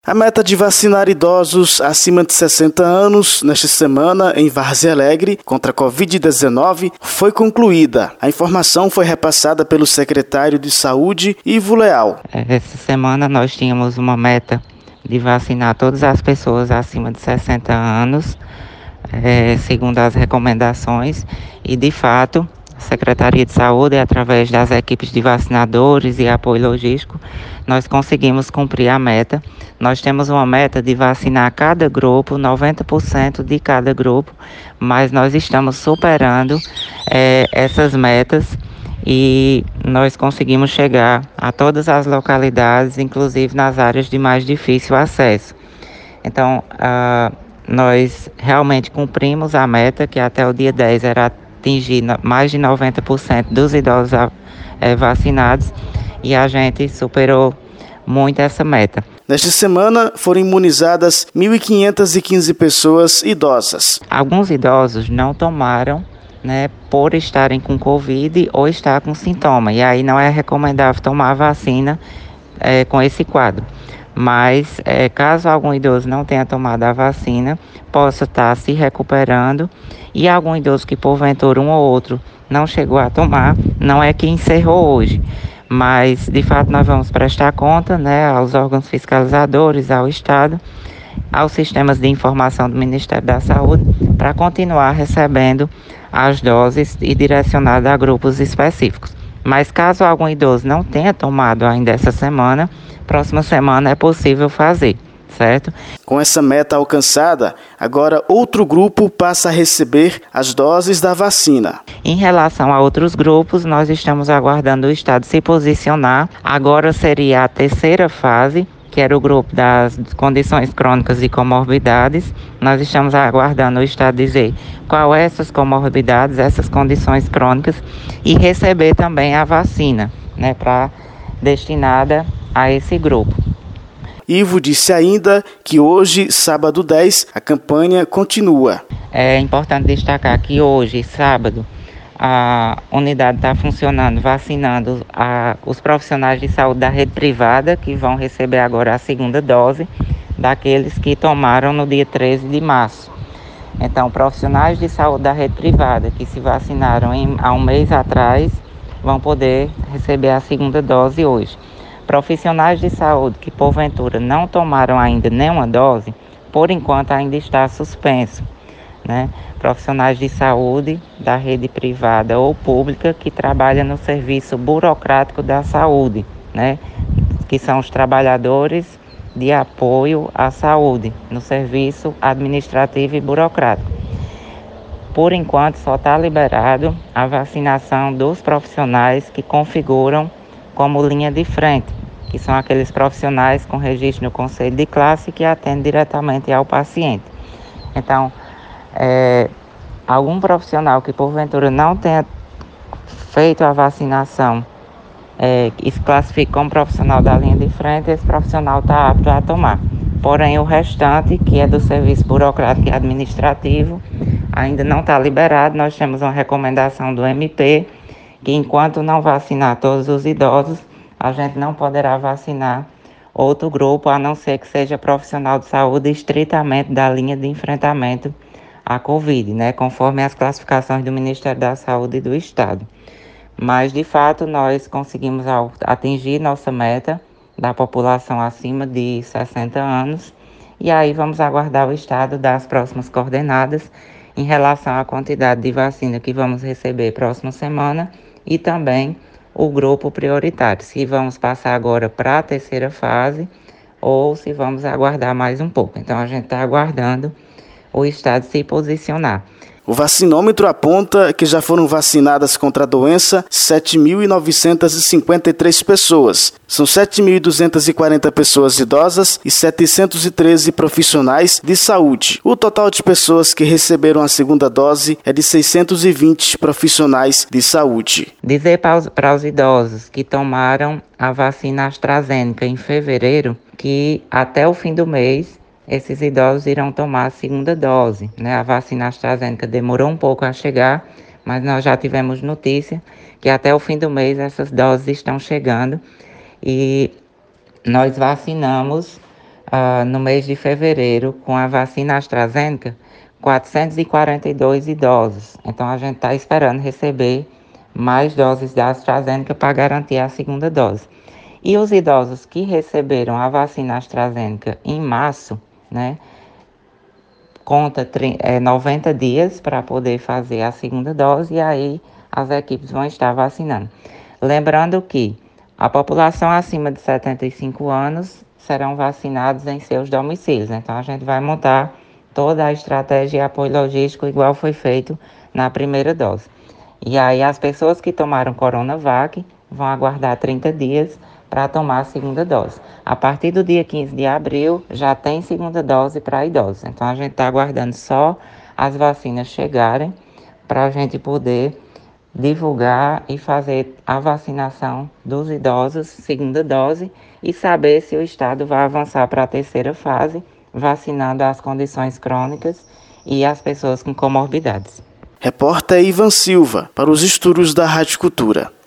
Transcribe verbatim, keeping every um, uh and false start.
A meta de vacinar idosos acima de sessenta anos nesta semana em Várzea Alegre contra a covid dezenove foi concluída. A informação foi repassada pelo secretário de Saúde, Ivo Leal. Essa semana nós tínhamos uma meta de vacinar todas as pessoas acima de sessenta anos, é, segundo as recomendações, e de fato a Secretaria de Saúde, através das equipes de vacinadores e apoio logístico, nós conseguimos cumprir a meta. Nós temos uma meta de vacinar cada grupo, noventa por cento de cada grupo, mas nós estamos superando é, essas metas e nós conseguimos chegar a todas as localidades, inclusive nas áreas de mais difícil acesso. Então, uh, nós realmente cumprimos a meta, que até o dia dez era atingir mais de noventa por cento dos idosos é, vacinados, e a gente superou muito essa meta. Nesta semana foram imunizadas mil quinhentas e quinze pessoas idosas. Alguns idosos não tomaram, né, por estarem com Covid ou estar com sintoma, e aí não é recomendável tomar a vacina é, com esse quadro. Mas é, caso algum idoso não tenha tomado a vacina, possa estar se recuperando, e algum idoso que porventura um ou outro não chegou a tomar, não é que encerrou hoje, mas de fato nós vamos prestar conta, né, aos órgãos fiscalizadores, ao Estado, aos sistemas de informação do Ministério da Saúde, para continuar recebendo as doses e direcionadas a grupos específicos. Mas caso algum idoso não tenha tomado ainda essa semana, próxima semana é possível fazer, certo? Com essa meta alcançada, agora outro grupo passa a receber as doses da vacina. Em relação a outros grupos, nós estamos aguardando o Estado se posicionar. Agora seria a terceira fase, que era o grupo das condições crônicas e comorbidades. Nós estamos aguardando o Estado dizer qual é essas comorbidades, essas condições crônicas, e receber também a vacina, né, para destinada a esse grupo. Ivo disse ainda que hoje, sábado dez, a campanha continua. É importante destacar que hoje, sábado, a unidade está funcionando, vacinando a, os profissionais de saúde da rede privada, que vão receber agora a segunda dose, daqueles que tomaram no dia treze de março. Então, profissionais de saúde da rede privada que se vacinaram em, há um mês atrás, vão poder receber a segunda dose hoje. Profissionais de saúde que porventura não tomaram ainda nenhuma dose, por enquanto ainda está suspenso, né? Profissionais de saúde da rede privada ou pública que trabalham no serviço burocrático da saúde, né? Que são os trabalhadores de apoio à saúde, no serviço administrativo e burocrático. Por enquanto só está liberado a vacinação dos profissionais que configuram como linha de frente, que são aqueles profissionais com registro no conselho de classe que atendem diretamente ao paciente. Então, é, algum profissional que porventura não tenha feito a vacinação é, e se classifique como profissional da linha de frente, esse profissional está apto a tomar. Porém, o restante, que é do serviço burocrático e administrativo, ainda não está liberado. Nós temos uma recomendação do M P que enquanto não vacinar todos os idosos, a gente não poderá vacinar outro grupo, a não ser que seja profissional de saúde estritamente da linha de enfrentamento à Covid, né, conforme as classificações do Ministério da Saúde e do Estado. Mas, de fato, nós conseguimos atingir nossa meta da população acima de sessenta anos, e aí vamos aguardar o Estado dar as próximas coordenadas em relação à quantidade de vacina que vamos receber próxima semana e também o grupo prioritário, se vamos passar agora para a terceira fase ou se vamos aguardar mais um pouco. Então a gente está aguardando o Estado se posicionar. O vacinômetro aponta que já foram vacinadas contra a doença sete mil novecentas e cinquenta e três pessoas. São sete mil duzentas e quarenta pessoas idosas e setecentos e treze profissionais de saúde. O total de pessoas que receberam a segunda dose é de seiscentos e vinte profissionais de saúde. Dizer para os, para os idosos que tomaram a vacina AstraZeneca em fevereiro que até o fim do mês esses idosos irão tomar a segunda dose, né? A vacina AstraZeneca demorou um pouco a chegar, mas nós já tivemos notícia que até o fim do mês essas doses estão chegando e nós vacinamos uh, no mês de fevereiro, com a vacina AstraZeneca, quatrocentos e quarenta e dois idosos. Então, a gente está esperando receber mais doses da AstraZeneca para garantir a segunda dose. E os idosos que receberam a vacina AstraZeneca em março, né, conta é, noventa dias para poder fazer a segunda dose e aí as equipes vão estar vacinando. Lembrando que a população acima de setenta e cinco anos serão vacinados em seus domicílios. Então, a gente vai montar toda a estratégia e apoio logístico igual foi feito na primeira dose. E aí, as pessoas que tomaram Coronavac vão aguardar trinta dias para tomar a segunda dose. A partir do dia quinze de abril, já tem segunda dose para idosos. Então, a gente está aguardando só as vacinas chegarem para a gente poder divulgar e fazer a vacinação dos idosos, segunda dose, e saber se o estado vai avançar para a terceira fase, vacinando as condições crônicas e as pessoas com comorbidades. Repórter Ivan Silva, para os estudos da Rádio Cultura.